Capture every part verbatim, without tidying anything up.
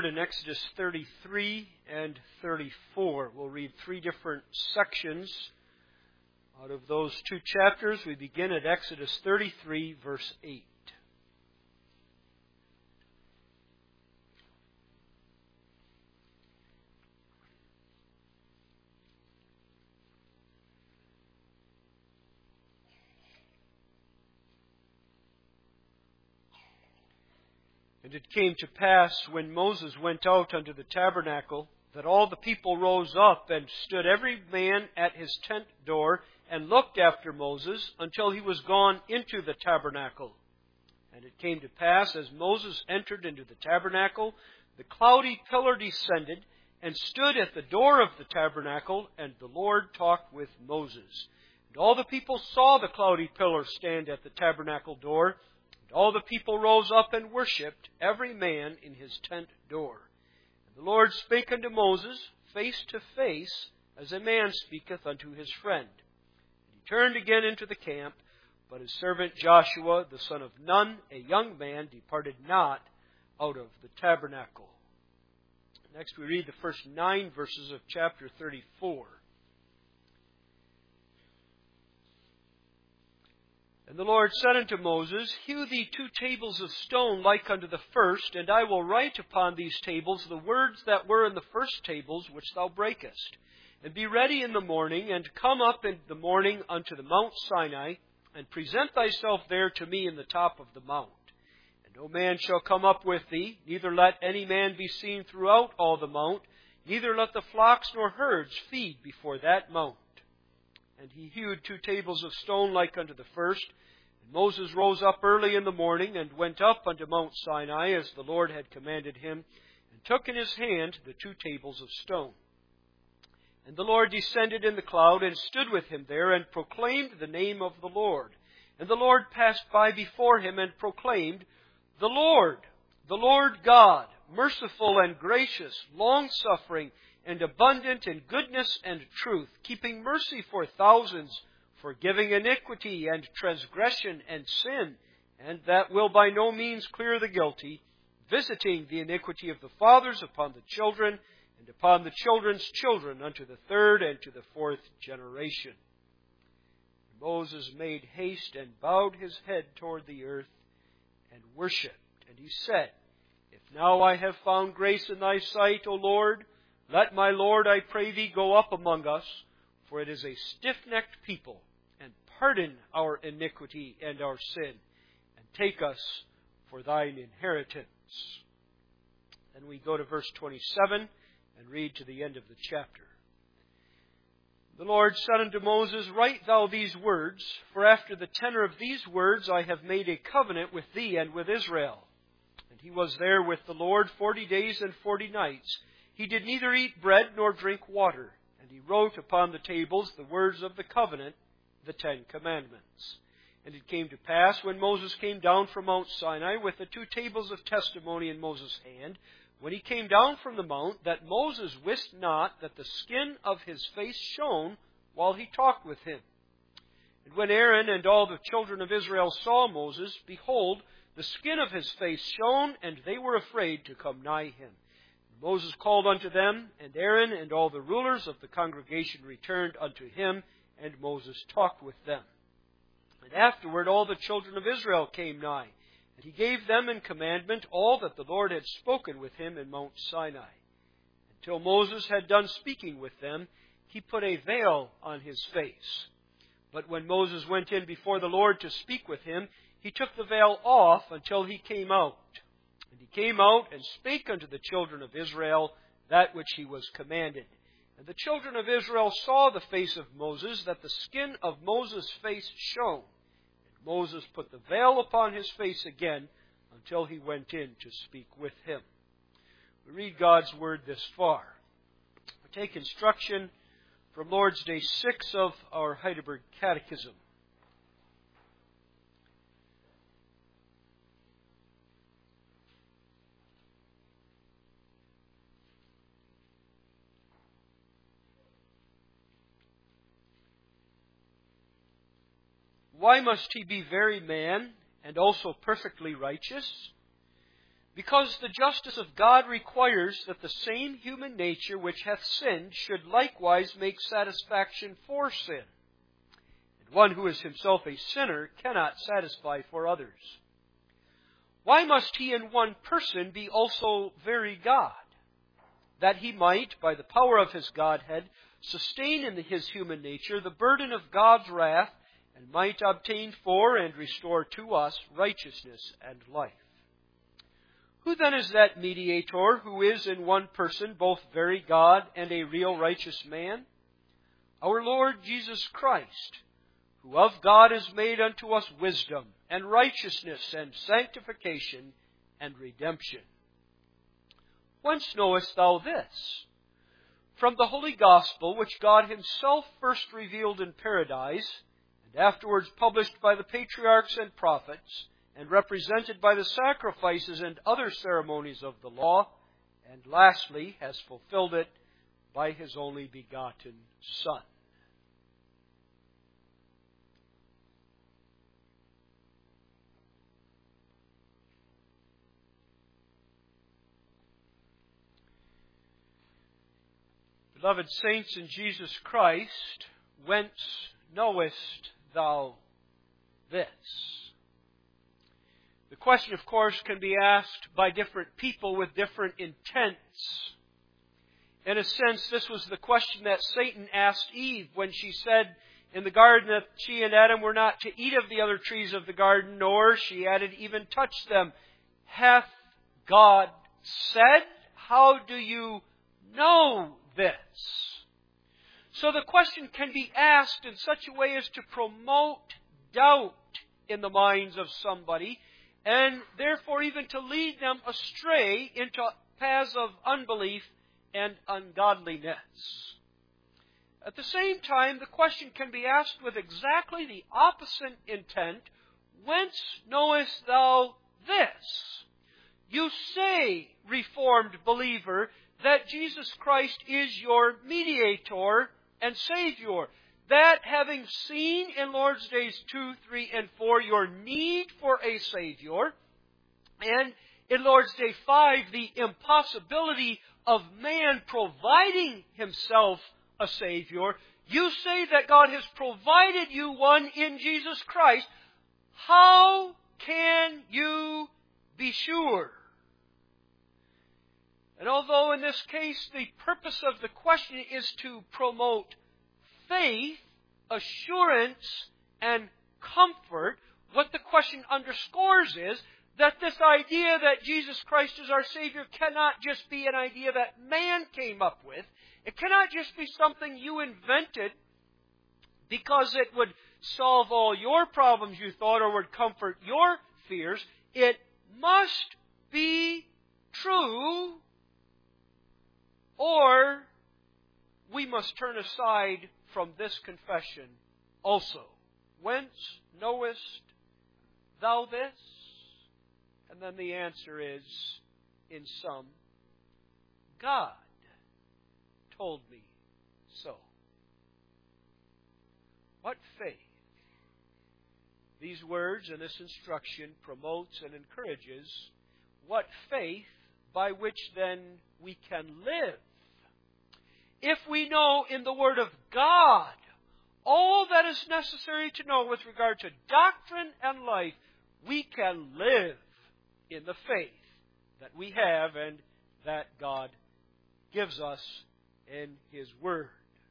word in Exodus thirty-three and thirty-four. We'll read three different sections out of those two chapters. We begin at Exodus thirty-three, verse eight. And it came to pass, when Moses went out unto the tabernacle, that all the people rose up, and stood every man at his tent door, and looked after Moses, until he was gone into the tabernacle. And it came to pass, as Moses entered into the tabernacle, the cloudy pillar descended, and stood at the door of the tabernacle, and the Lord talked with Moses. And all the people saw the cloudy pillar stand at the tabernacle door. And all the people rose up and worshipped, every man in his tent door. And the Lord spake unto Moses face to face, as a man speaketh unto his friend. And he turned again into the camp, but his servant Joshua, the son of Nun, a young man, departed not out of the tabernacle. Next we read the first nine verses of chapter thirty-four. And the Lord said unto Moses, Hew thee two tables of stone like unto the first, and I will write upon these tables the words that were in the first tables which thou breakest. And be ready in the morning, and come up in the morning unto the Mount Sinai, and present thyself there to me in the top of the mount. And no man shall come up with thee, neither let any man be seen throughout all the mount, neither let the flocks nor herds feed before that mount. And he hewed two tables of stone like unto the first. And Moses rose up early in the morning, and went up unto Mount Sinai, as the Lord had commanded him, and took in his hand the two tables of stone. And the Lord descended in the cloud, and stood with him there, and proclaimed the name of the Lord. And the Lord passed by before him, and proclaimed, The Lord, the Lord God, merciful and gracious, long-suffering, and abundant in goodness and truth, keeping mercy for thousands, forgiving iniquity and transgression and sin, and that will by no means clear the guilty, visiting the iniquity of the fathers upon the children, and upon the children's children unto the third and to the fourth generation. And Moses made haste and bowed his head toward the earth and worshipped. And he said, If now I have found grace in thy sight, O Lord, let my Lord, I pray thee, go up among us, for it is a stiff-necked people, and pardon our iniquity and our sin, and take us for thine inheritance. Then we go to verse twenty-seven and read to the end of the chapter. The Lord said unto Moses, Write thou these words, for after the tenor of these words I have made a covenant with thee and with Israel. And he was there with the Lord forty days and forty nights. He did neither eat bread nor drink water. And he wrote upon the tables the words of the covenant, the Ten Commandments. And it came to pass, when Moses came down from Mount Sinai with the two tables of testimony in Moses' hand, when he came down from the mount, that Moses wist not that the skin of his face shone while he talked with him. And when Aaron and all the children of Israel saw Moses, behold, the skin of his face shone, and they were afraid to come nigh him. Moses called unto them, and Aaron and all the rulers of the congregation returned unto him, and Moses talked with them. And afterward all the children of Israel came nigh, and he gave them in commandment all that the Lord had spoken with him in Mount Sinai. Until Moses had done speaking with them, he put a veil on his face. But when Moses went in before the Lord to speak with him, he took the veil off until he came out. And he came out and spake unto the children of Israel that which he was commanded. And the children of Israel saw the face of Moses, that the skin of Moses' face shone. And Moses put the veil upon his face again until he went in to speak with him. We read God's Word this far. We take instruction from Lord's Day six of our Heidelberg Catechism. Why must he be very man and also perfectly righteous? Because the justice of God requires that the same human nature which hath sinned should likewise make satisfaction for sin. And one who is himself a sinner cannot satisfy for others. Why must he in one person be also very God? That he might, by the power of his Godhead, sustain in his human nature the burden of God's wrath, and might obtain for and restore to us righteousness and life. Who then is that mediator who is in one person both very God and a real righteous man? Our Lord Jesus Christ, who of God is made unto us wisdom and righteousness and sanctification and redemption. Whence knowest thou this? From the holy gospel which God himself first revealed in paradise, and afterwards published by the patriarchs and prophets, and represented by the sacrifices and other ceremonies of the law, and lastly has fulfilled it by his only begotten Son. Beloved saints in Jesus Christ, whence knowest thou this? The question, of course, can be asked by different people with different intents. In a sense, this was the question that Satan asked Eve when she said in the garden that she and Adam were not to eat of the other trees of the garden, nor, she added, even touch them. Hath God said? How do you know this? So the question can be asked in such a way as to promote doubt in the minds of somebody, and therefore even to lead them astray into paths of unbelief and ungodliness. At the same time, the question can be asked with exactly the opposite intent. Whence knowest thou this? You say, Reformed believer, that Jesus Christ is your mediator and Savior. That having seen in Lord's Days two, three, and four your need for a Savior, and in Lord's Day five the impossibility of man providing himself a Savior, you say that God has provided you one in Jesus Christ. How can you be sure? And although in this case the purpose of the question is to promote faith, assurance, and comfort, what the question underscores is that this idea that Jesus Christ is our Savior cannot just be an idea that man came up with. It cannot just be something you invented because it would solve all your problems, you thought, or would comfort your fears. It must be true, or we must turn aside from this confession also. Whence knowest thou this? And then the answer is, in sum, God told me so. What faith? These words and this instruction promotes and encourages what faith by which then we can live. If we know in the Word of God all that is necessary to know with regard to doctrine and life, we can live in the faith that we have and that God gives us in His Word.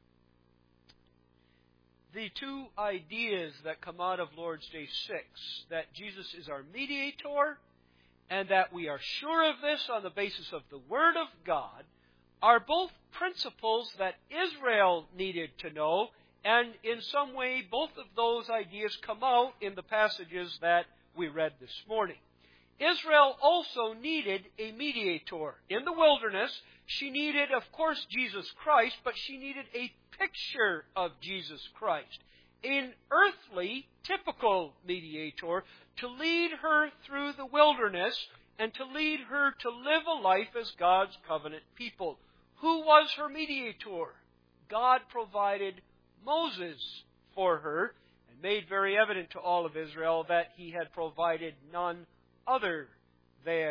The two ideas that come out of Lord's Day six, that Jesus is our mediator and that we are sure of this on the basis of the Word of God, are both principles that Israel needed to know, and in some way both of those ideas come out in the passages that we read this morning. Israel also needed a mediator. In the wilderness, she needed, of course, Jesus Christ, but she needed a picture of Jesus Christ, an earthly, typical mediator to lead her through the wilderness and to lead her to live a life as God's covenant people. Who was her mediator? God provided Moses for her and made very evident to all of Israel that He had provided none other than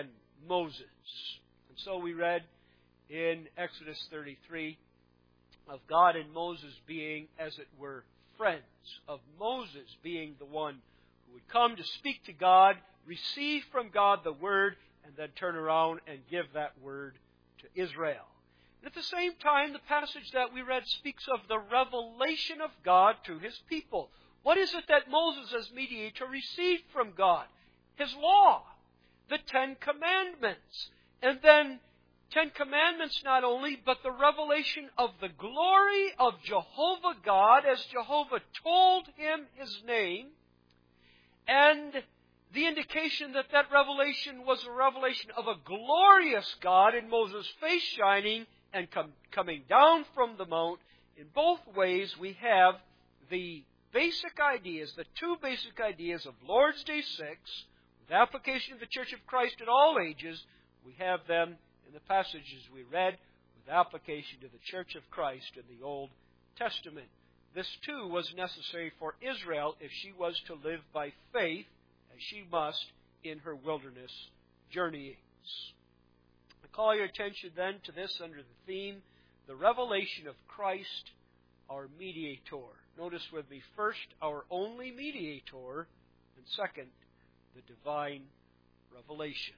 Moses. And so we read in Exodus thirty-three of God and Moses being, as it were, friends, of Moses being the one who would come to speak to God, receive from God the Word, and then turn around and give that Word to Israel. And at the same time, the passage that we read speaks of the revelation of God to His people. What is it that Moses, as mediator, received from God? His law, the Ten Commandments. And then, Ten Commandments not only, but the revelation of the glory of Jehovah God, as Jehovah told him His name, and the indication that that revelation was a revelation of a glorious God in Moses' face shining and com- coming down from the mount. In both ways, we have the basic ideas, the two basic ideas of Lord's Day six, with application to the Church of Christ at all ages. We have them in the passages we read with application to the Church of Christ in the Old Testament. This too was necessary for Israel if she was to live by faith, as she must in her wilderness journeyings. I call your attention then to this under the theme, the revelation of Christ, our mediator. Notice with me, first, our only mediator, and second, the divine revelation.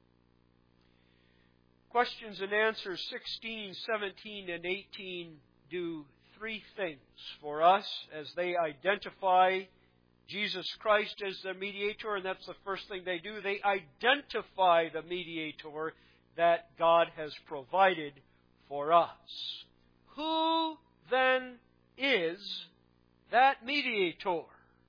Questions and answers sixteen, seventeen, and eighteen do three things for us as they identify Jesus Christ as the mediator, and that's the first thing they do. They identify the mediator that God has provided for us. Who then is that mediator?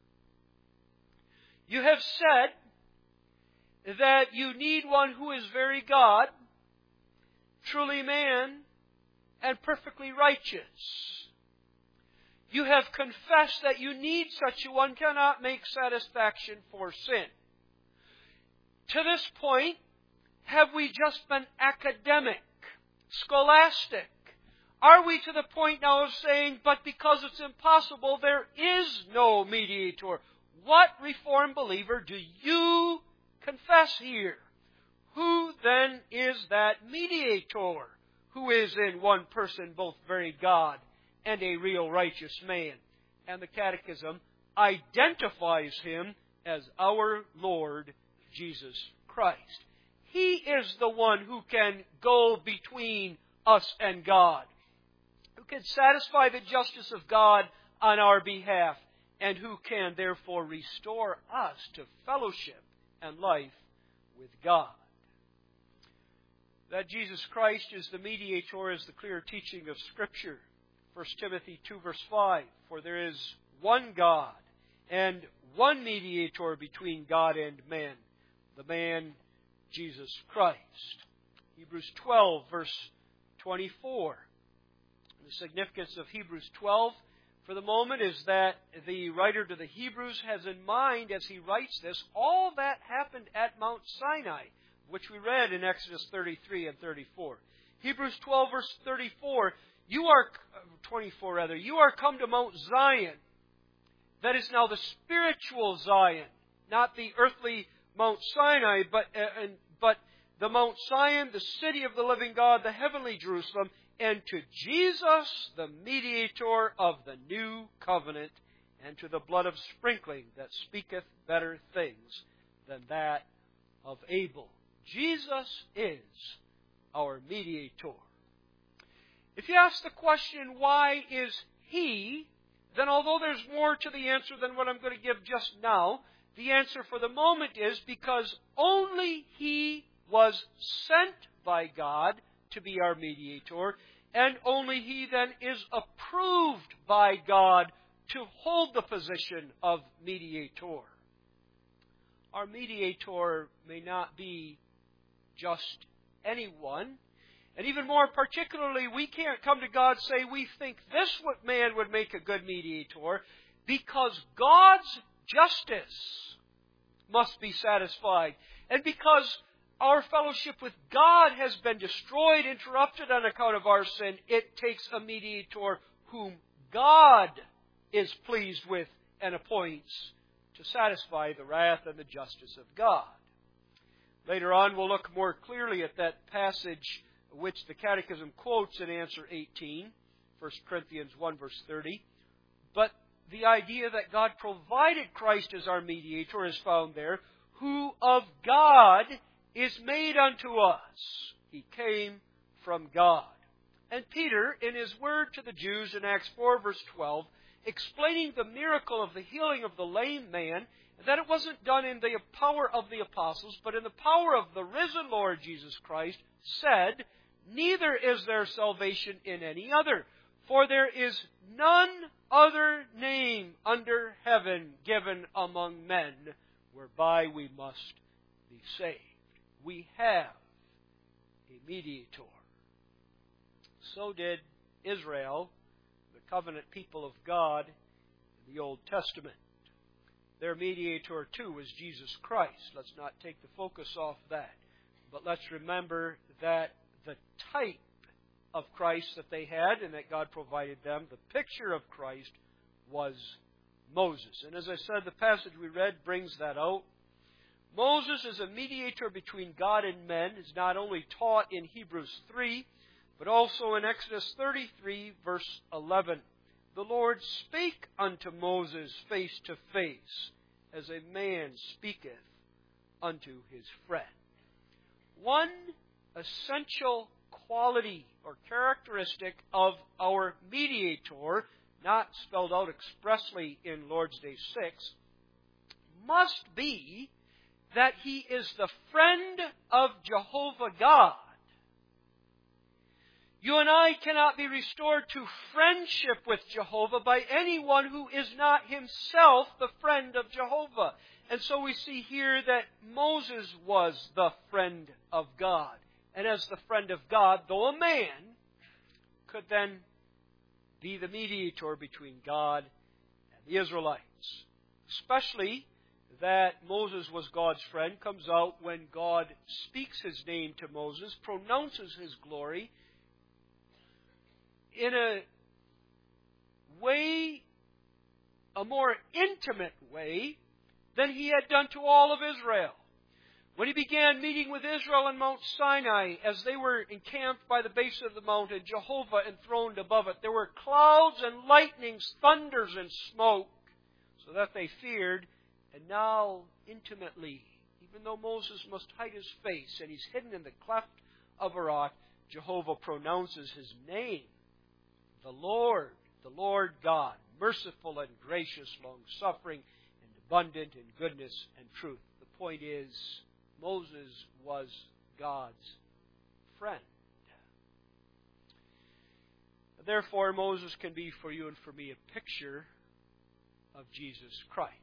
You have said that you need one who is very God, truly man, and perfectly righteous. You have confessed that you need such a one, cannot make satisfaction for sin. To this point, have we just been academic, scholastic? Are we to the point now of saying, but because it's impossible, there is no mediator? What Reformed believer do you confess here? Who then is that mediator who is in one person both very God and a real righteous man? And the Catechism identifies Him as our Lord Jesus Christ. He is the one who can go between us and God, who can satisfy the justice of God on our behalf, and who can therefore restore us to fellowship and life with God. That Jesus Christ is the mediator is the clear teaching of Scripture. First Timothy two verse five, for there is one God and one mediator between God and man, the man Jesus Christ. Hebrews twelve verse twenty-four. The significance of Hebrews twelve for the moment is that the writer to the Hebrews has in mind as he writes this all that happened at Mount Sinai, which we read in Exodus thirty-three and thirty-four. Hebrews twelve verse thirty-four, you are, twenty-four rather, you are come to Mount Zion. That is now the spiritual Zion, not the earthly Mount Sinai, but, uh, and, but the Mount Zion, the city of the living God, the heavenly Jerusalem, and to Jesus, the mediator of the new covenant, and to the blood of sprinkling that speaketh better things than that of Abel. Jesus is our mediator. If you ask the question, why is He, then although there's more to the answer than what I'm going to give just now, the answer for the moment is because only He was sent by God to be our mediator, and only He then is approved by God to hold the position of mediator. Our mediator may not be just anyone, and even more particularly, we can't come to God and say we think this man would make a good mediator, because God's justice must be satisfied, and because our fellowship with God has been destroyed, interrupted on account of our sin, it takes a mediator whom God is pleased with and appoints to satisfy the wrath and the justice of God. Later on, we'll look more clearly at that passage which the Catechism quotes in answer eighteen, First Corinthians one, verse thirty. But the idea that God provided Christ as our mediator is found there, who of God is made unto us. He came from God. And Peter, in his word to the Jews in Acts four, verse twelve, explaining the miracle of the healing of the lame man, that it wasn't done in the power of the apostles, but in the power of the risen Lord Jesus Christ, said, "Neither is there salvation in any other, for there is none other name under heaven given among men whereby we must be saved." We have a mediator. So did Israel, the covenant people of God in the Old Testament. Their mediator, too, was Jesus Christ. Let's not take the focus off that. But let's remember that the type of Christ that they had and that God provided them, the picture of Christ, was Moses. And as I said, the passage we read brings that out. Moses is a mediator between God and men, is not only taught in Hebrews three, but also in Exodus thirty-three, verse eleven. The Lord spake unto Moses face to face, as a man speaketh unto his friend. One essential quality or characteristic of our mediator, not spelled out expressly in Lord's Day six, must be that he is the friend of Jehovah God. You and I cannot be restored to friendship with Jehovah by anyone who is not himself the friend of Jehovah. And so we see here that Moses was the friend of God. And as the friend of God, though a man, could then be the mediator between God and the Israelites. Especially that Moses was God's friend comes out when God speaks his name to Moses, pronounces his glory, in a way, a more intimate way, than he had done to all of Israel. When he began meeting with Israel on Mount Sinai, as they were encamped by the base of the mountain, Jehovah enthroned above it, there were clouds and lightnings, thunders and smoke, so that they feared. And now, intimately, even though Moses must hide his face, and he's hidden in the cleft of a rock, Jehovah pronounces his name. The Lord, the Lord God, merciful and gracious, long-suffering, and abundant in goodness and truth. The point is, Moses was God's friend. Therefore, Moses can be for you and for me a picture of Jesus Christ.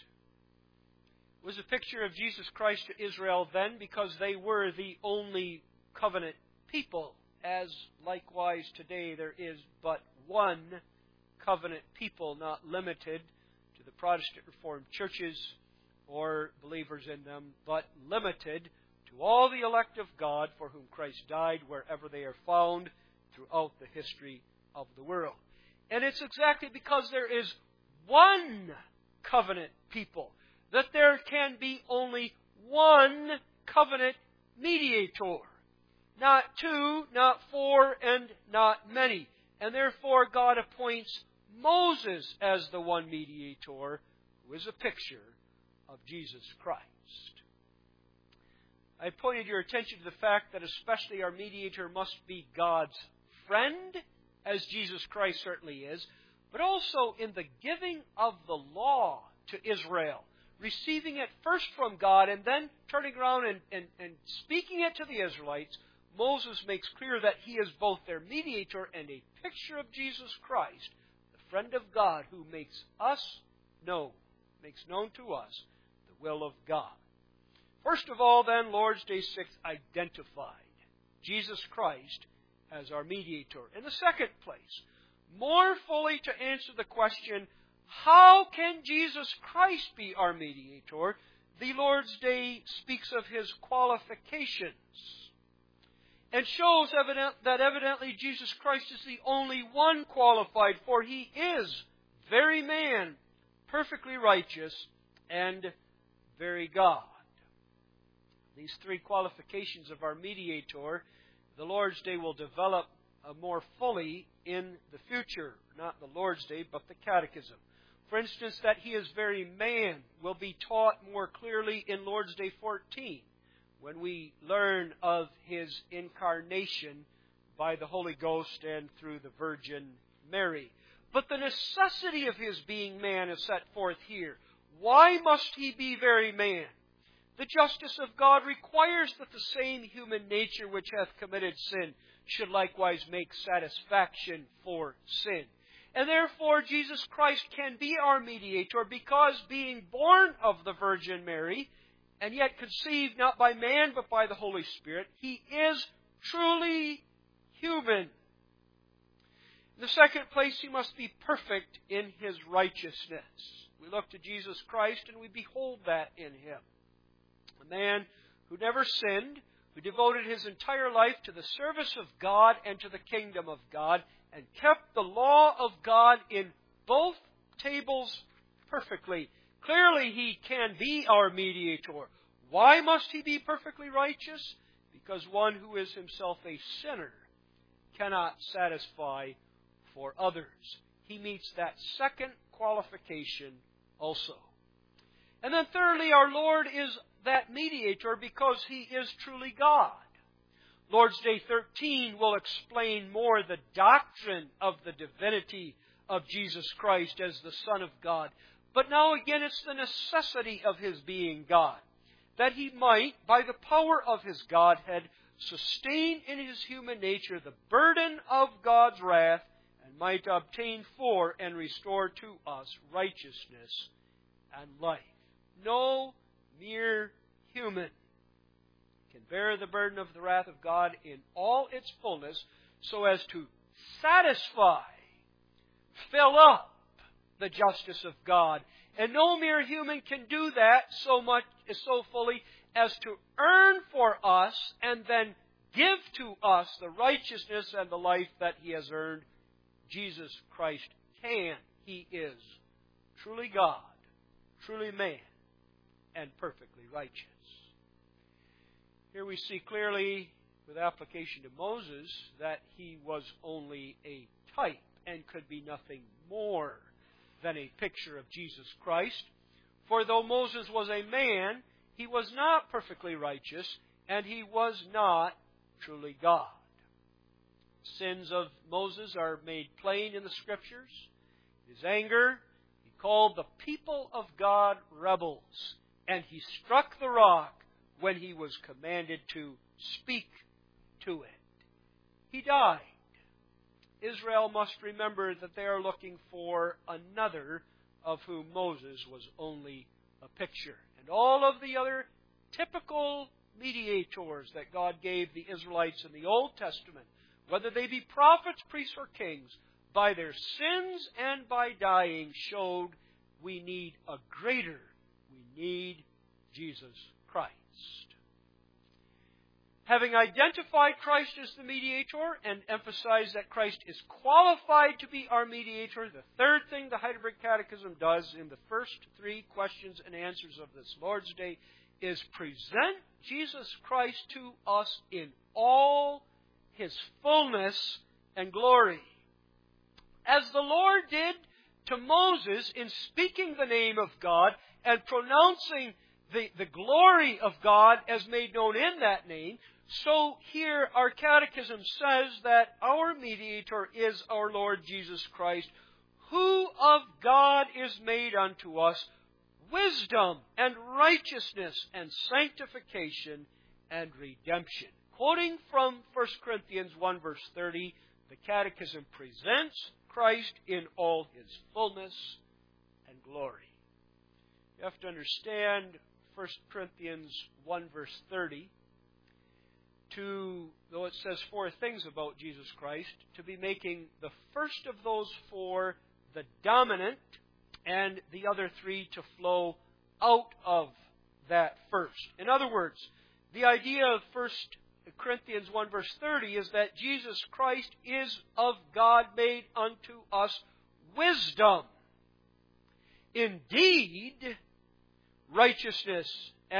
It was a picture of Jesus Christ to Israel then because they were the only covenant people, as likewise today there is but one covenant people, not limited to the Protestant Reformed churches or believers in them, but limited to all the elect of God for whom Christ died wherever they are found throughout the history of the world. And it's exactly because there is one covenant people that there can be only one covenant mediator. Not two, not four, and not many. And therefore God appoints Moses as the one mediator, who is a picture of Jesus Christ. I pointed your attention to the fact that especially our mediator must be God's friend, as Jesus Christ certainly is, but also in the giving of the law to Israel, receiving it first from God and then turning around and, and, and speaking it to the Israelites. Moses makes clear that he is both their mediator and a picture of Jesus Christ, the friend of God who makes us know, makes known to us the will of God. First of all, then, Lord's Day six identified Jesus Christ as our mediator. In the second place, more fully to answer the question, how can Jesus Christ be our mediator? The Lord's Day speaks of his qualifications and shows evident, that evidently Jesus Christ is the only one qualified, for he is very man, perfectly righteous, and very God. These three qualifications of our mediator, the Lord's Day will develop uh, more fully in the future. Not the Lord's Day, but the Catechism. For instance, that He is very man will be taught more clearly in Lord's Day fourteen, when we learn of His incarnation by the Holy Ghost and through the Virgin Mary. But the necessity of His being man is set forth here. Why must He be very man? The justice of God requires that the same human nature which hath committed sin should likewise make satisfaction for sin. And therefore Jesus Christ can be our mediator because, being born of the Virgin Mary, and yet conceived not by man but by the Holy Spirit, He is truly human. In the second place, He must be perfect in His righteousness. We look to Jesus Christ and we behold that in Him. A man who never sinned, who devoted his entire life to the service of God and to the kingdom of God, and kept the law of God in both tables perfectly. Clearly, He can be our mediator. Why must He be perfectly righteous? Because one who is himself a sinner cannot satisfy for others. He meets that second qualification also. And then thirdly, our Lord is that mediator because He is truly God. Lord's Day thirteen will explain more the doctrine of the divinity of Jesus Christ as the Son of God. But now again, it's the necessity of His being God, that He might, by the power of His Godhead, sustain in His human nature the burden of God's wrath, and might obtain for and restore to us righteousness and life. No mere human can bear the burden of the wrath of God in all its fullness so as to satisfy, fill up the justice of God. And no mere human can do that so much, so fully as to earn for us and then give to us the righteousness and the life that He has earned. Jesus Christ can. He is truly God, truly man, and perfectly righteous. Here we see clearly, with application to Moses, that he was only a type and could be nothing more than a picture of Jesus Christ. For though Moses was a man, he was not perfectly righteous, and he was not truly God. Sins of Moses are made plain in the Scriptures. His anger, he called the people of God rebels, and he struck the rock when he was commanded to speak to it. He died. Israel must remember that they are looking for another of whom Moses was only a picture. And all of the other typical mediators that God gave the Israelites in the Old Testament, whether they be prophets, priests, or kings, by their sins and by dying, showed we need a greater. We need Jesus Christ. Having identified Christ as the mediator and emphasized that Christ is qualified to be our mediator, the third thing the Heidelberg Catechism does in the first three questions and answers of this Lord's Day is present Jesus Christ to us in all His fullness and glory. As the Lord did to Moses in speaking the name of God and pronouncing the, the glory of God as made known in that name, so here our Catechism says that our mediator is our Lord Jesus Christ, who of God is made unto us wisdom and righteousness and sanctification and redemption. Quoting from First Corinthians one verse thirty, the Catechism presents Christ in all His fullness and glory. You have to understand First Corinthians one verse thirty, to, though it says four things about Jesus Christ, to be making the first of those four the dominant and the other three to flow out of that first. In other words, the idea of First Corinthians one verse thirty is that Jesus Christ is of God made unto us wisdom, indeed righteousness and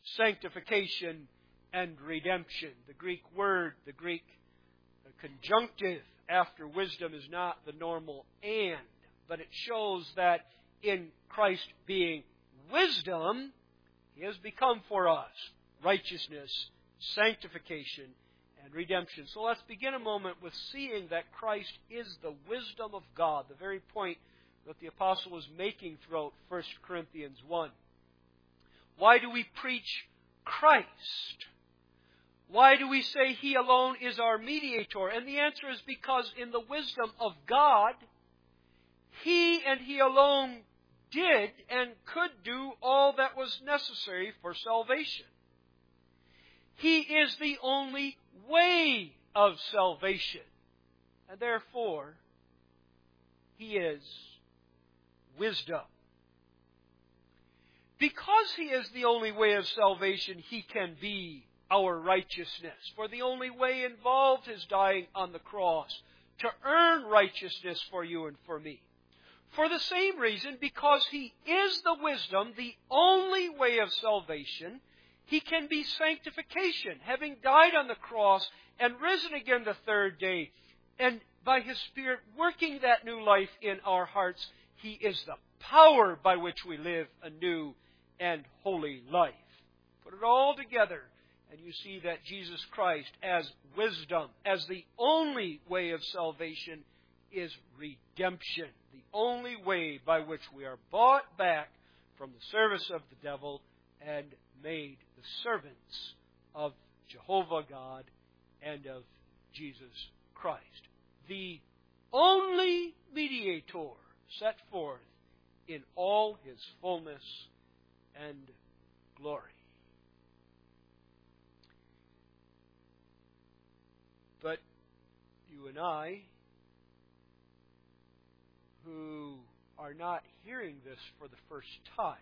sanctification and redemption. The Greek word, the Greek conjunctive after wisdom is not the normal and, but it shows that in Christ being wisdom, He has become for us righteousness, sanctification, and redemption. So let's begin a moment with seeing that Christ is the wisdom of God, the very point that the apostle is making throughout First Corinthians one. Why do we preach Christ? Why do we say He alone is our mediator? And the answer is because in the wisdom of God, He and He alone did and could do all that was necessary for salvation. He is the only way of salvation. And therefore, He is wisdom. Because He is the only way of salvation, He can be our righteousness. For the only way involved His dying on the cross to earn righteousness for you and for me. For the same reason, because He is the wisdom, the only way of salvation, He can be sanctification, having died on the cross and risen again the third day. And by His Spirit working that new life in our hearts, He is the power by which we live a new and holy life. Put it all together, and you see that Jesus Christ, as wisdom, as the only way of salvation, is redemption. The only way by which we are bought back from the service of the devil and made the servants of Jehovah God and of Jesus Christ. The only mediator set forth in all His fullness and glory. But you and I, who are not hearing this for the first time,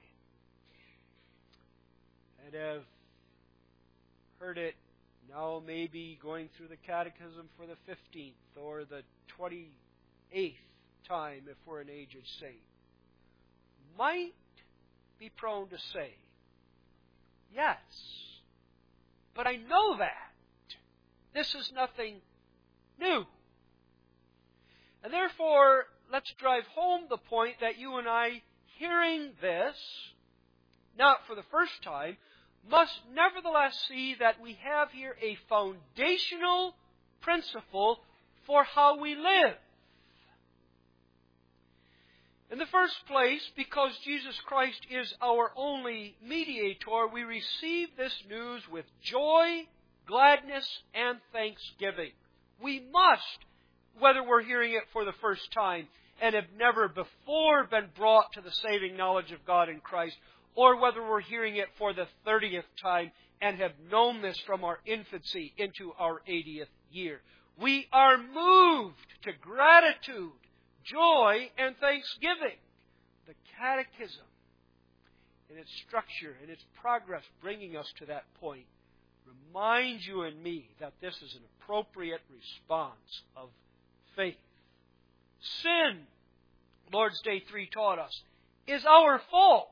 and have heard it now maybe going through the catechism for the fifteenth or the twenty-eighth time if we're an aged saint, might be prone to say, yes, but I know that. This is nothing new. And therefore, let's drive home the point that you and I, hearing this, not for the first time, must nevertheless see that we have here a foundational principle for how we live. In the first place, because Jesus Christ is our only mediator, we receive this news with joy, gladness, and thanksgiving. We must, whether we're hearing it for the first time and have never before been brought to the saving knowledge of God in Christ, or whether we're hearing it for the thirtieth time and have known this from our infancy into our eightieth year. We are moved to gratitude, joy, and thanksgiving. The Catechism, in its structure and its progress bringing us to that point, reminds you and me that this is an appropriate response of faith. Sin, Lord's Day three taught us, is our fault.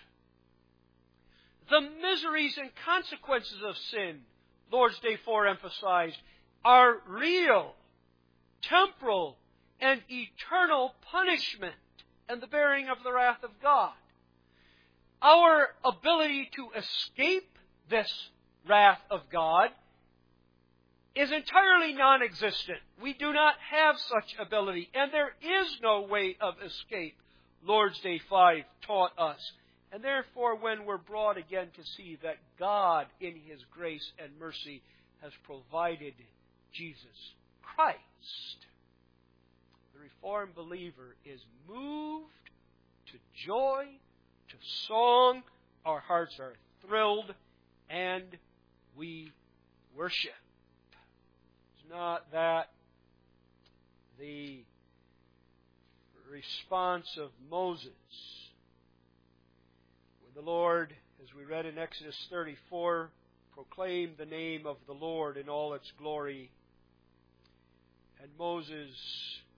The miseries and consequences of sin, Lord's Day four emphasized, are real, temporal, and eternal punishment and the bearing of the wrath of God. Our ability to escape this wrath of God is entirely non-existent. We do not have such ability, and there is no way of escape, Lord's Day five taught us. And therefore, when we're brought again to see that God, in His grace and mercy, has provided Jesus Christ, the Reformed believer is moved to joy, to song, our hearts are thrilled, and we worship. It's not that the response of Moses, when the Lord, as we read in Exodus thirty-four, proclaimed the name of the Lord in all its glory, and Moses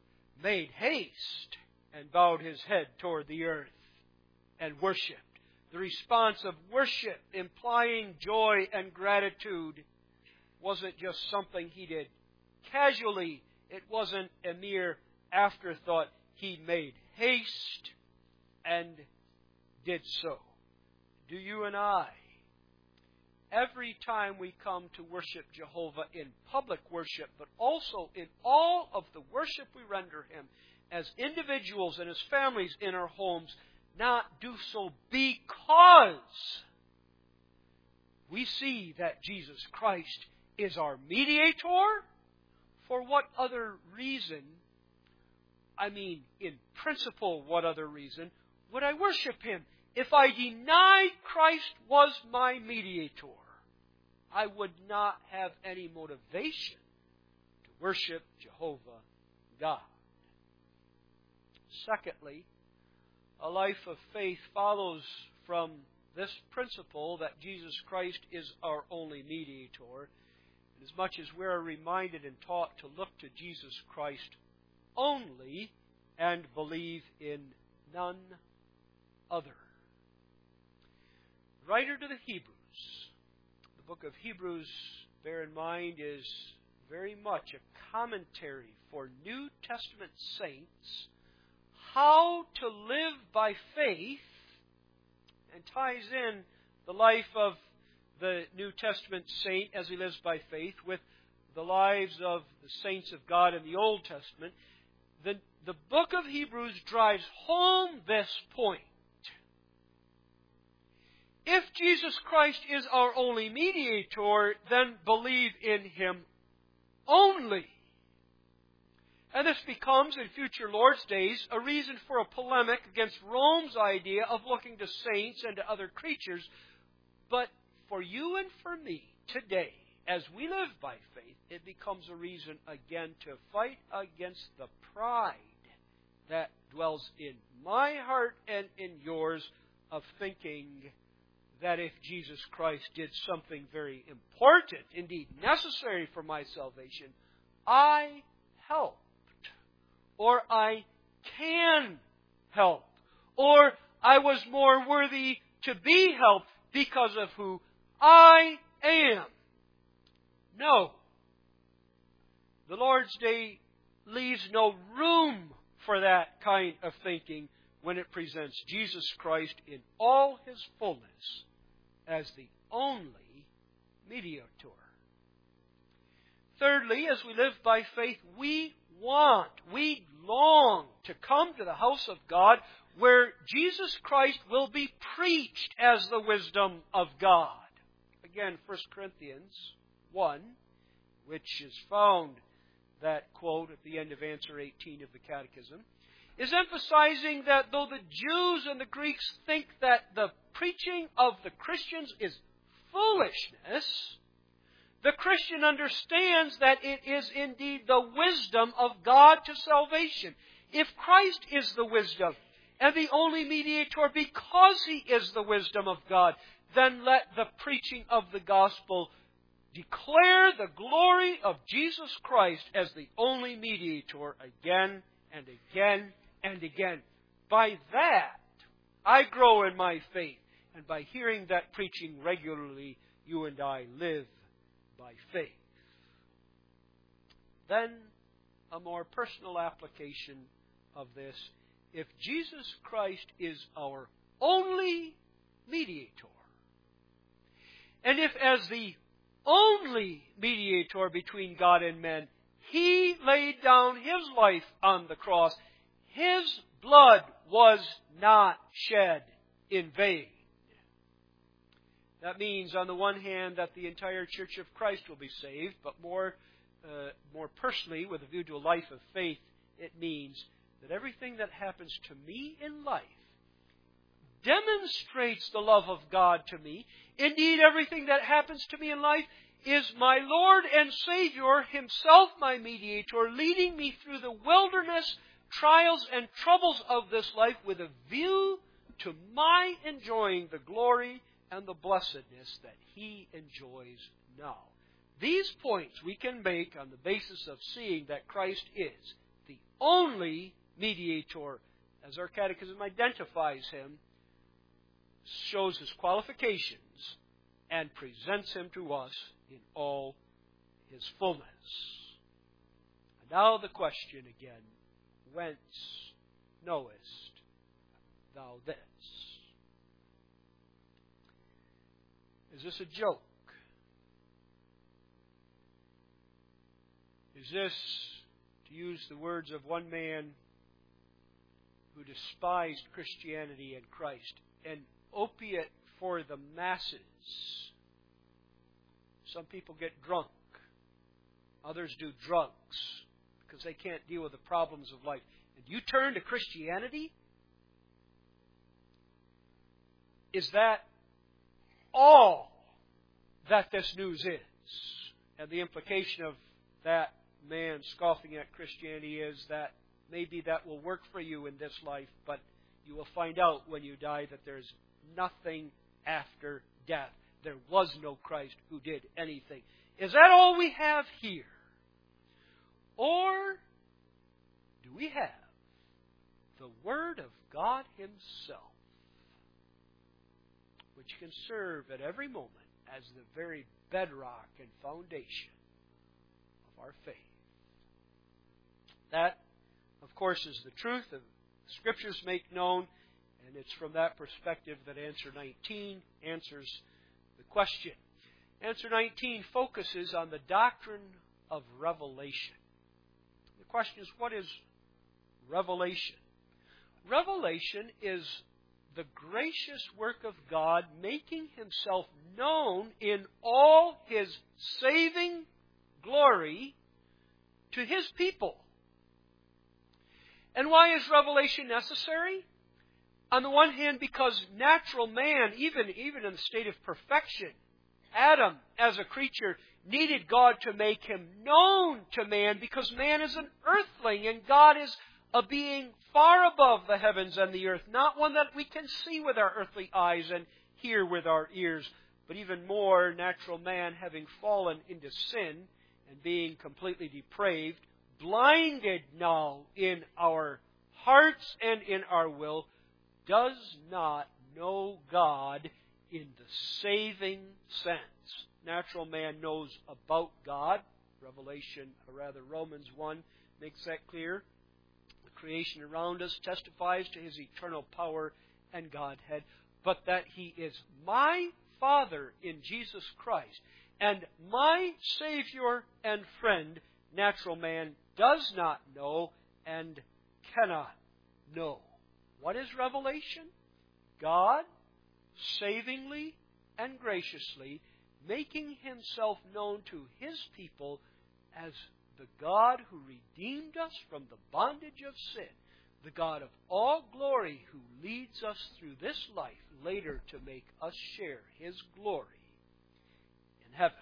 made haste and bowed his head toward the earth and worshipped. the response of worship, implying joy and gratitude, wasn't just something he did casually. It wasn't a mere afterthought. He made haste and did so. Do you and I, every time we come to worship Jehovah in public worship, but also in all of the worship we render Him as individuals and as families in our homes, not do so because we see that Jesus Christ is our mediator? For what other reason, I mean, in principle, what other reason would I worship Him? If I denied Christ was my mediator, I would not have any motivation to worship Jehovah God. Secondly, a life of faith follows from this principle that Jesus Christ is our only mediator. And as much as we are reminded and taught to look to Jesus Christ only and believe in none other. The writer to the Hebrews, the book of Hebrews, bear in mind, is very much a commentary for New Testament saints, how to live by faith, and ties in the life of the New Testament saint as he lives by faith with the lives of the saints of God in the Old Testament. The, the book of Hebrews drives home this point. If Jesus Christ is our only mediator, then believe in Him only. And this becomes, in future Lord's days, a reason for a polemic against Rome's idea of looking to saints and to other creatures. But for you and for me, today, as we live by faith, it becomes a reason again to fight against the pride that dwells in my heart and in yours of thinking that if Jesus Christ did something very important, indeed necessary for my salvation, I helped, or I can help, or I was more worthy to be helped because of who I am. No. The Lord's Day leaves no room for that kind of thinking when it presents Jesus Christ in all His fullness as the only mediator. Thirdly, as we live by faith, we want, we long to come to the house of God where Jesus Christ will be preached as the wisdom of God. Again, First Corinthians one, which is found, that quote at the end of answer eighteen of the Catechism, is emphasizing that though the Jews and the Greeks think that the preaching of the Christians is foolishness, the Christian understands that it is indeed the wisdom of God to salvation. If Christ is the wisdom and the only mediator because He is the wisdom of God, then let the preaching of the gospel declare the glory of Jesus Christ as the only mediator again and again and again. By that, I grow in my faith. And by hearing that preaching regularly, you and I live by faith. Then, a more personal application of this. If Jesus Christ is our only mediator, and if as the only mediator between God and men, He laid down His life on the cross, His blood was not shed in vain. That means, on the one hand, that the entire Church of Christ will be saved, but more, uh, more personally, with a view to a life of faith, it means that everything that happens to me in life demonstrates the love of God to me. Indeed, everything that happens to me in life is my Lord and Savior Himself, my mediator, leading me through the wilderness, trials, and troubles of this life with a view to my enjoying the glory and the blessedness that He enjoys now. These points we can make on the basis of seeing that Christ is the only mediator, as our Catechism identifies Him, shows his qualifications, and presents him to us in all his fullness. And now the question again, whence knowest thou this? Is this a joke? Is this, to use the words of one man who despised Christianity and Christ, an opiate for the masses? Some people get drunk. Others do drugs because they can't deal with the problems of life. And you turn to Christianity? Is that all that this news is? And the implication of that man scoffing at Christianity is that maybe that will work for you in this life, but you will find out when you die that there's nothing after death. There was no Christ who did anything. Is that all we have here? Or do we have the Word of God Himself, which can serve at every moment as the very bedrock and foundation of our faith? That, of course, is the truth the Scriptures make known, and it's from that perspective that answer nineteen answers the question. Answer nineteen focuses on the doctrine of revelation. The question is, what is revelation? Revelation is the gracious work of God making Himself known in all His saving glory to His people. And why is revelation necessary? On the one hand, because natural man, even, even in the state of perfection, Adam, as a creature, needed God to make him known to man because man is an earthling and God is a being far above the heavens and the earth, not one that we can see with our earthly eyes and hear with our ears, but even more, natural man having fallen into sin and being completely depraved, blinded now in our hearts and in our will, does not know God in the saving sense. Natural man knows about God. Revelation, or rather Romans one, makes that clear. The creation around us testifies to His eternal power and Godhead, but that He is my Father in Jesus Christ and my Savior and friend, natural man does not know and cannot know. What is revelation? God savingly and graciously making Himself known to His people as the God who redeemed us from the bondage of sin, the God of all glory who leads us through this life later to make us share His glory in heaven.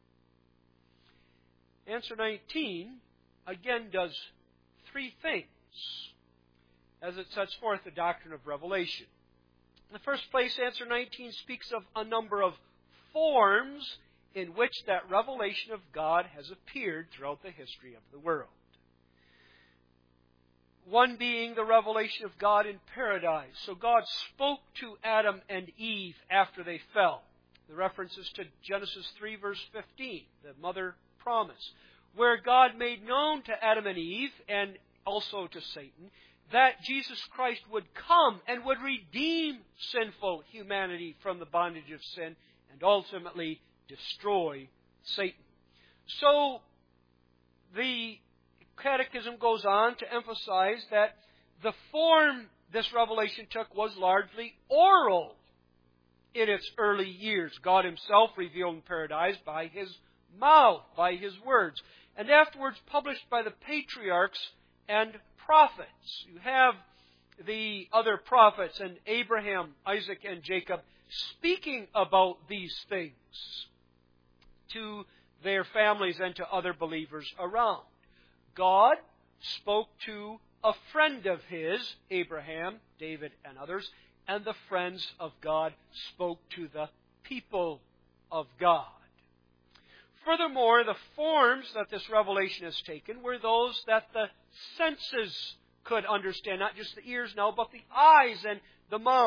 Answer nineteen again does three things as it sets forth the doctrine of revelation. In the first place, answer nineteen speaks of a number of forms in which that revelation of God has appeared throughout the history of the world. One being the revelation of God in paradise. So God spoke to Adam and Eve after they fell. The reference is to Genesis three, verse fifteen, the mother promise, where God made known to Adam and Eve, and also to Satan, that Jesus Christ would come and would redeem sinful humanity from the bondage of sin and ultimately destroy Satan. So, the Catechism goes on to emphasize that the form this revelation took was largely oral in its early years. God Himself revealed in paradise by His mouth, by His words, and afterwards published by the patriarchs and prophets. You have the other prophets, and Abraham, Isaac, and Jacob speaking about these things to their families and to other believers around. God spoke to a friend of His, Abraham, David, and others, and the friends of God spoke to the people of God. Furthermore, the forms that this revelation has taken were those that the senses could understand, not just the ears now, but the eyes and the mouth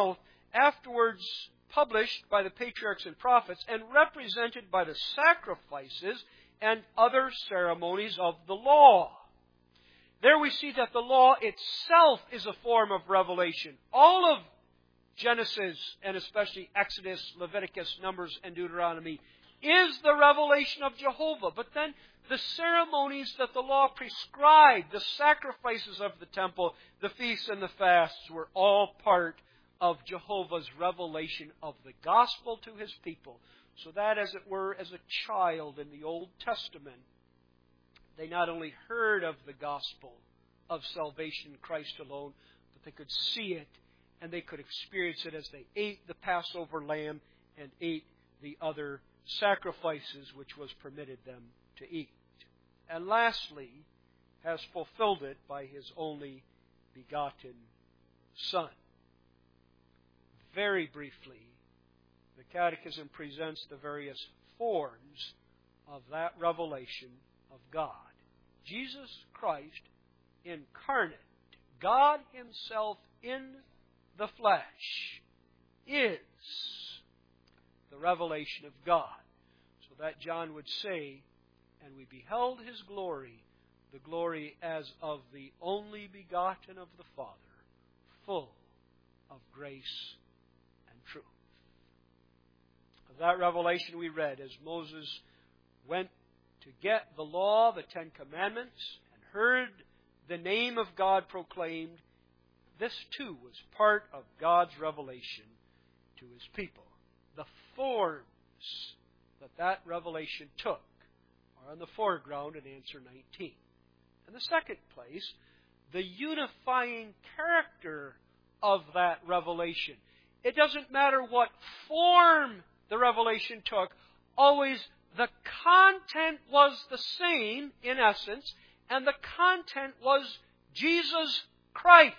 afterwards published by the patriarchs and prophets, and represented by the sacrifices and other ceremonies of the law. There we see that the law itself is a form of revelation. All of Genesis, and especially Exodus, Leviticus, Numbers, and Deuteronomy, is the revelation of Jehovah. But then the ceremonies that the law prescribed, the sacrifices of the temple, the feasts and the fasts, were all part of Jehovah's revelation of the gospel to His people. So that, as it were, as a child in the Old Testament, they not only heard of the gospel of salvation in Christ alone, but they could see it and they could experience it as they ate the Passover lamb and ate the other sacrifices which was permitted them to eat. And lastly, has fulfilled it by His only begotten Son. Very briefly, the Catechism presents the various forms of that revelation of God. Jesus Christ incarnate, God Himself in the flesh, is the revelation of God. So that John would say, and we beheld His glory, the glory as of the only begotten of the Father, full of grace and truth. Of that revelation we read as Moses went to get the law, the Ten Commandments, and heard the name of God proclaimed. This too was part of God's revelation to His people. The forms that that revelation took are on the foreground in answer nineteen. In the second place, the unifying character of that revelation. It doesn't matter what form the revelation took, always the content was the same in essence, and the content was Jesus Christ.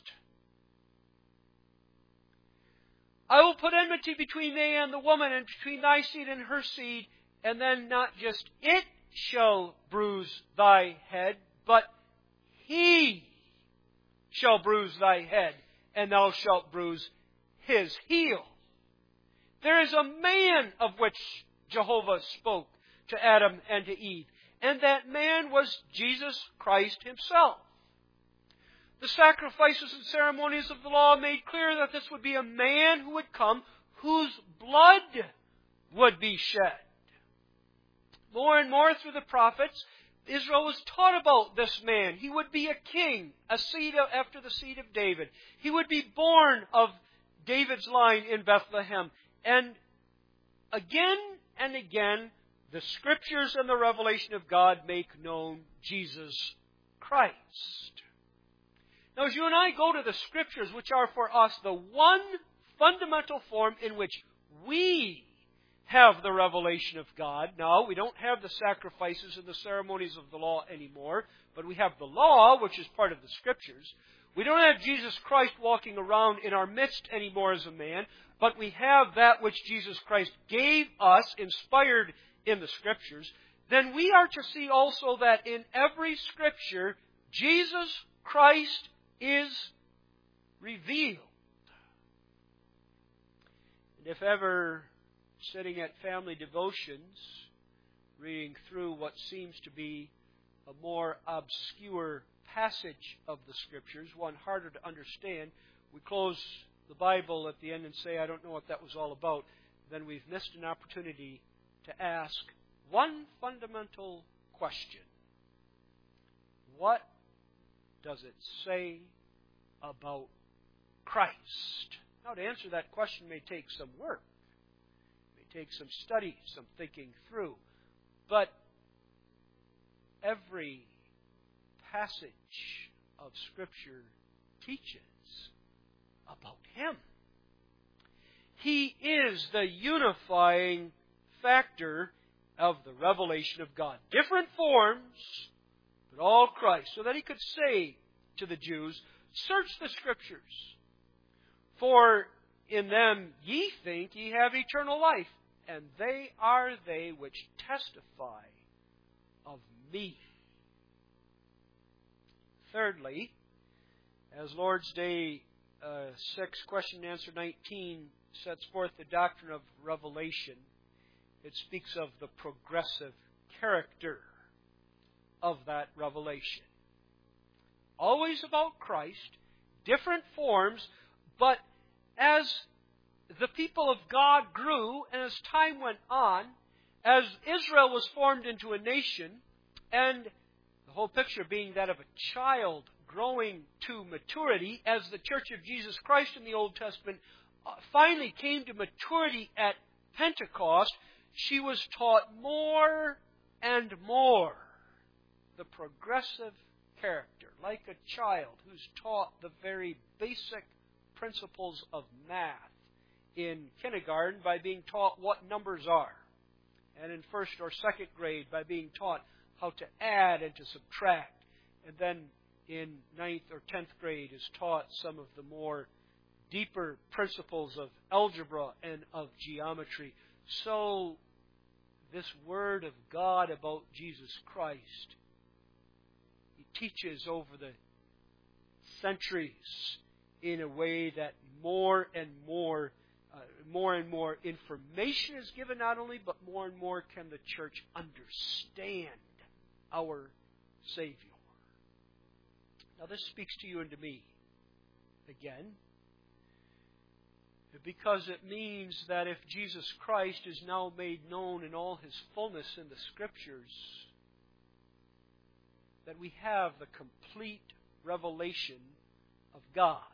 I will put enmity between thee and the woman, and between thy seed and her seed, and then not just it shall bruise thy head, but he shall bruise thy head, and thou shalt bruise his heel. There is a man of which Jehovah spoke to Adam and to Eve, and that man was Jesus Christ Himself. The sacrifices and ceremonies of the law made clear that this would be a man who would come whose blood would be shed. More and more through the prophets, Israel was taught about this man. He would be a king, a seed of, after the seed of David. He would be born of David's line in Bethlehem. And again and again, the Scriptures and the revelation of God make known Jesus Christ. Now, as you and I go to the Scriptures, which are for us the one fundamental form in which we have the revelation of God. Now, we don't have the sacrifices and the ceremonies of the law anymore, but we have the law, which is part of the Scriptures. We don't have Jesus Christ walking around in our midst anymore as a man, but we have that which Jesus Christ gave us, inspired in the Scriptures. Then we are to see also that in every Scripture, Jesus Christ is revealed. And if ever sitting at family devotions, reading through what seems to be a more obscure passage of the Scriptures, one harder to understand, we close the Bible at the end and say, I don't know what that was all about, then we've missed an opportunity to ask one fundamental question. What does it say about Christ? Now, to answer that question may take some work. It may take some study, some thinking through. But every passage of Scripture teaches about Him. He is the unifying factor of the revelation of God. Different forms, but all Christ. So that He could say to the Jews, search the Scriptures, for in them ye think ye have eternal life, and they are they which testify of me. Thirdly, as Lord's Day uh, six, question and answer nineteen, sets forth the doctrine of revelation. It speaks of the progressive character of that revelation. Always about Christ, different forms, but as the people of God grew, and as time went on, as Israel was formed into a nation, and the whole picture being that of a child growing to maturity, as the Church of Jesus Christ in the Old Testament finally came to maturity at Pentecost, she was taught more and more the progressive character, like a child who's taught the very basic principles of math in kindergarten by being taught what numbers are, and in first or second grade by being taught how to add and to subtract, and then in ninth or tenth grade is taught some of the more deeper principles of algebra and of geometry. So this Word of God about Jesus Christ, He teaches over the centuries in a way that more and more Uh, more and more information is given not only, but more and more can the church understand our Savior. Now this speaks to you and to me again, because it means that if Jesus Christ is now made known in all His fullness in the Scriptures, that we have the complete revelation of God.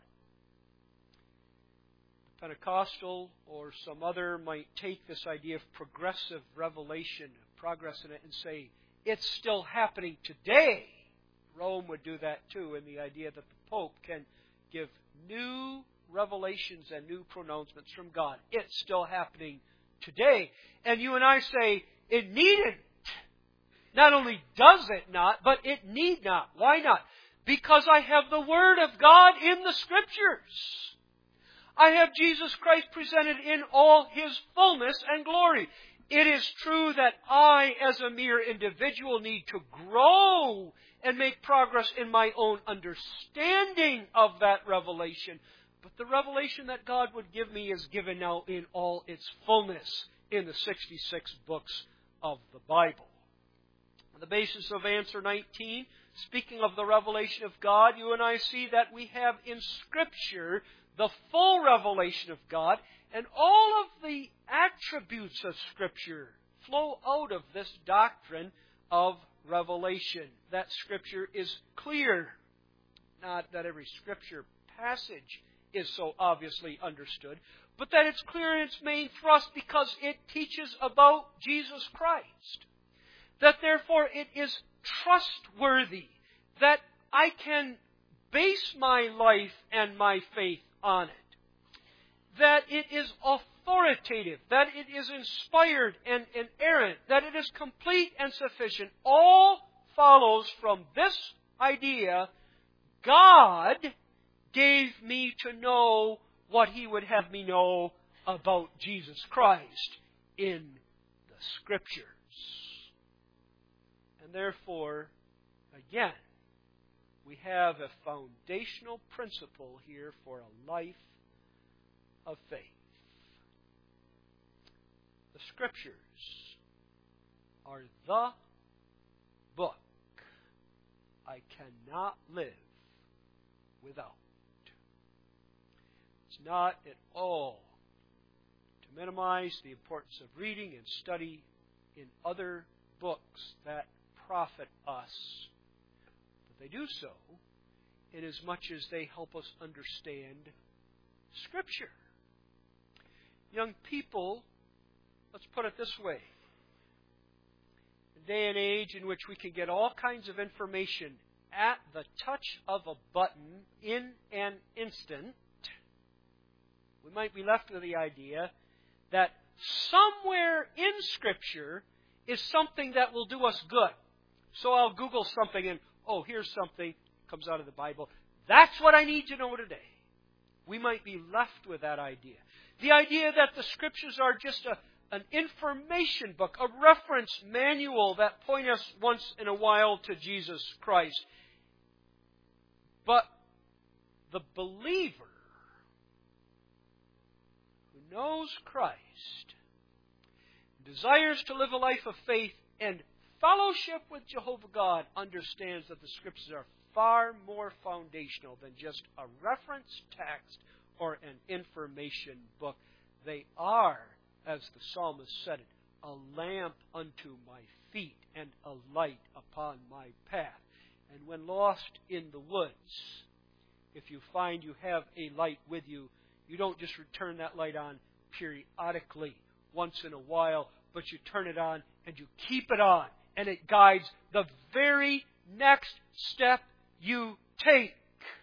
Pentecostal or some other might take this idea of progressive revelation, progress in it, and say, it's still happening today. Rome would do that too, in the idea that the Pope can give new revelations and new pronouncements from God. It's still happening today. And you and I say, it needn't. Not only does it not, but it need not. Why not? Because I have the Word of God in the Scriptures. I have Jesus Christ presented in all His fullness and glory. It is true that I, as a mere individual, need to grow and make progress in my own understanding of that revelation. But the revelation that God would give me is given now in all its fullness in the sixty-six books of the Bible. On the basis of answer nineteen, speaking of the revelation of God, you and I see that we have in Scripture the full revelation of God, and all of the attributes of Scripture flow out of this doctrine of revelation. That Scripture is clear. Not that every Scripture passage is so obviously understood, but that it's clear in its main thrust because it teaches about Jesus Christ. That therefore it is trustworthy, that I can base my life and my faith on it, that it is authoritative, that it is inspired and inerrant, that it is complete and sufficient, all follows from this idea: God gave me to know what He would have me know about Jesus Christ in the Scriptures. And therefore, again, we have a foundational principle here for a life of faith. The Scriptures are the book I cannot live without. It's not at all to minimize the importance of reading and study in other books that profit us. They do so inasmuch as they help us understand Scripture. Young people, let's put it this way. In a day and age in which we can get all kinds of information at the touch of a button in an instant, we might be left with the idea that somewhere in Scripture is something that will do us good. So I'll Google something and oh, here's something comes out of the Bible. That's what I need to know today. We might be left with that idea. The idea that the Scriptures are just a, an information book, a reference manual that point us once in a while to Jesus Christ. But the believer knows Christ, desires to live a life of faith and fellowship with Jehovah God, understands that the Scriptures are far more foundational than just a reference text or an information book. They are, as the psalmist said it, a lamp unto my feet and a light upon my path. And when lost in the woods, if you find you have a light with you, you don't just return that light on periodically, once in a while, but you turn it on and you keep it on, and it guides the very next step you take.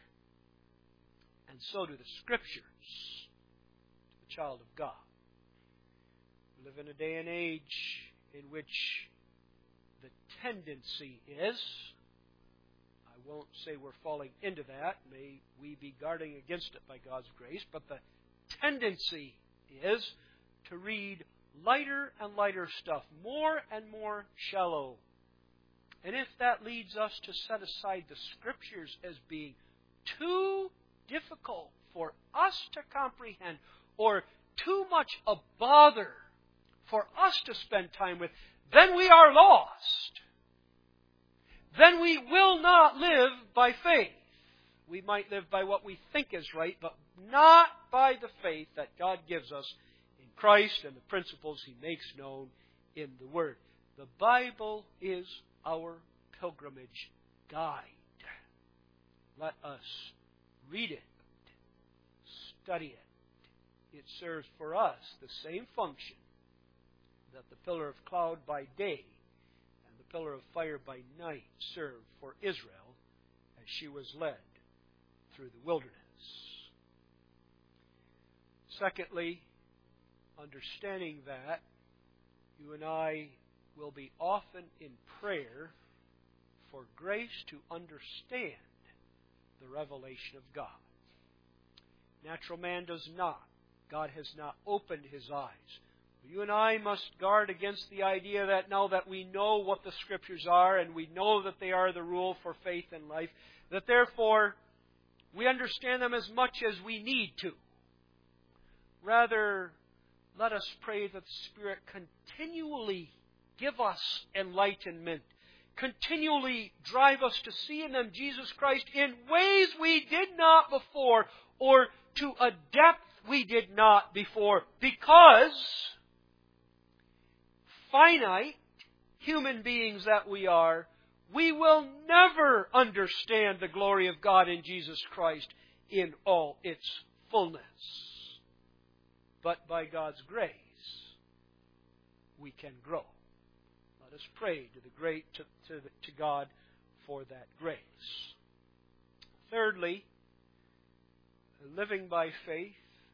And so do the Scriptures to the child of God. We live in a day and age in which the tendency is, I won't say we're falling into that, may we be guarding against it by God's grace, but the tendency is to read lighter and lighter stuff, more and more shallow. And if that leads us to set aside the Scriptures as being too difficult for us to comprehend, or too much a bother for us to spend time with, then we are lost. Then we will not live by faith. We might live by what we think is right, but not by the faith that God gives us in Christ and the principles He makes known in the Word. The Bible is our pilgrimage guide. Let us read it, study it. It serves for us the same function that the pillar of cloud by day and the pillar of fire by night served for Israel as she was led through the wilderness. Secondly, understanding that, you and I will be often in prayer for grace to understand the revelation of God. Natural man does not. God has not opened his eyes. You and I must guard against the idea that now that we know what the Scriptures are and we know that they are the rule for faith and life, that therefore we understand them as much as we need to. Rather, let us pray that the Spirit continually give us enlightenment, continually drive us to see in them Jesus Christ in ways we did not before, or to a depth we did not before, because finite human beings that we are, we will never understand the glory of God in Jesus Christ in all its fullness. But by God's grace, we can grow. Let us pray to the great to, to, to God for that grace. Thirdly, living by faith,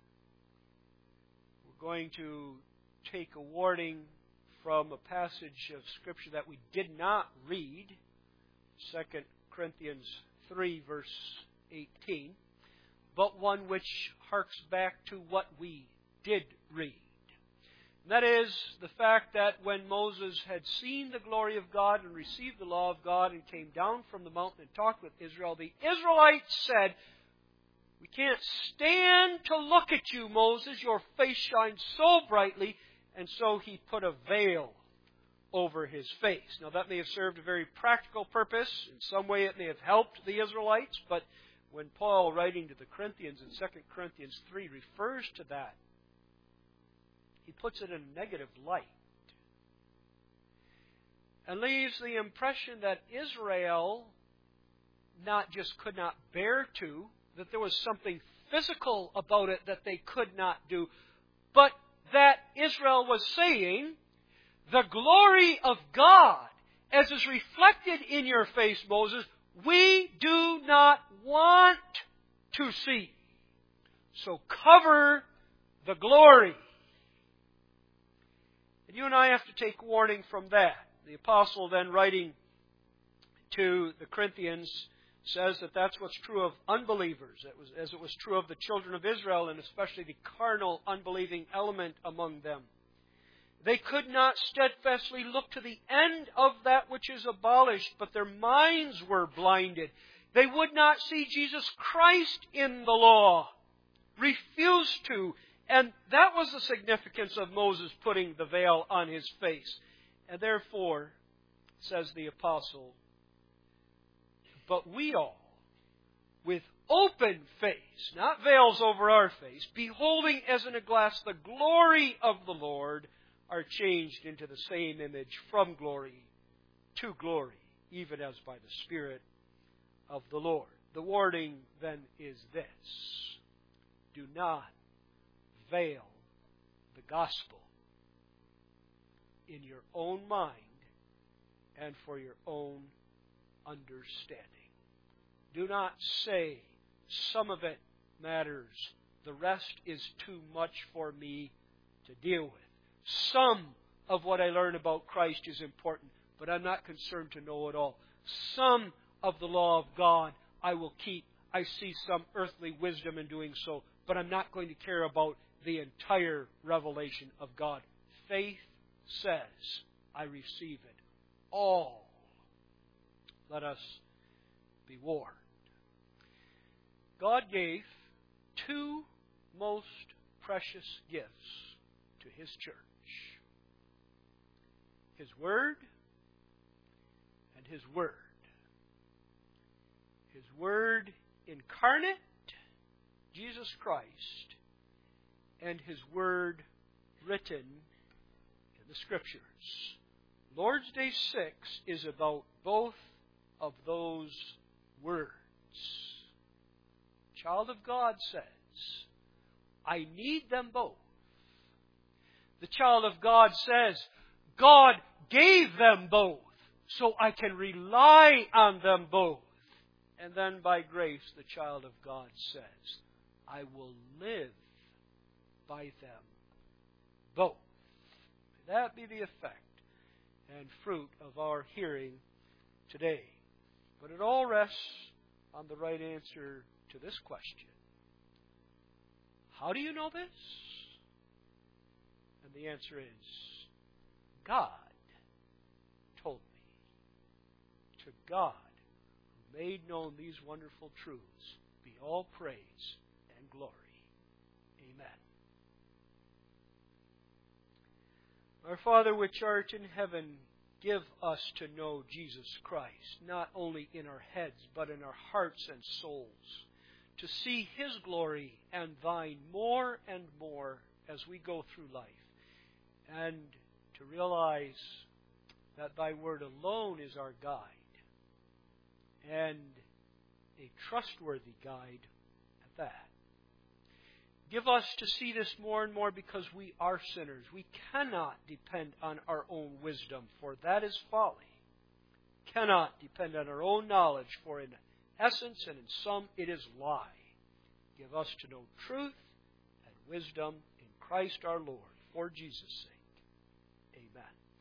we're going to take a warning from a passage of Scripture that we did not read, Second Corinthians three, verse eighteen, but one which harks back to what we did read. And that is the fact that when Moses had seen the glory of God and received the law of God and came down from the mountain and talked with Israel, the Israelites said, "We can't stand to look at you, Moses. Your face shines so brightly." And so he put a veil over his face. Now that may have served a very practical purpose. In some way it may have helped the Israelites. But when Paul, writing to the Corinthians in Second Corinthians three, refers to that, he puts it in a negative light. And leaves the impression that Israel not just could not bear to, that there was something physical about it that they could not do, but that Israel was saying, the glory of God, as is reflected in your face, Moses, we do not want to see. So cover the glory. And you and I have to take warning from that. The apostle then, writing to the Corinthians, says that that's what's true of unbelievers, it was, as it was true of the children of Israel, and especially the carnal, unbelieving element among them. They could not steadfastly look to the end of that which is abolished, but their minds were blinded. They would not see Jesus Christ in the law, refused to, And that was the significance of Moses putting the veil on his face. And therefore, says the apostle, but we all, with open face, not veils over our face, beholding as in a glass the glory of the Lord, are changed into the same image from glory to glory, even as by the Spirit of the Lord. The warning then is this: do not veil the gospel in your own mind and for your own understanding. Do not say, some of it matters, the rest is too much for me to deal with. Some of what I learn about Christ is important, but I'm not concerned to know it all. Some of the law of God I will keep. I see some earthly wisdom in doing so, but I'm not going to care about the entire revelation of God. Faith says, I receive it all. Let us be warned. God gave two most precious gifts to His church: His Word and His Word. His Word incarnate, Jesus Christ, and His Word written in the Scriptures. Lord's Day six is about both of those words. Child of God says, I need them both. The child of God says, God gave them both, so I can rely on them both. And then by grace, the child of God says, I will live by them both. May that be the effect and fruit of our hearing today. But it all rests on the right answer to this question. How do you know this? And the answer is, God told me. To God, who made known these wonderful truths, be all praise and glory. Amen. Our Father which art in heaven, give us to know Jesus Christ, not only in our heads, but in our hearts and souls, to see His glory and Thine more and more as we go through life, and to realize that Thy Word alone is our guide, and a trustworthy guide at that. Give us to see this more and more, because we are sinners. We cannot depend on our own wisdom, for that is folly. Cannot depend on our own knowledge, for in essence and in sum it is lie. Give us to know truth and wisdom in Christ our Lord, for Jesus' sake. Amen.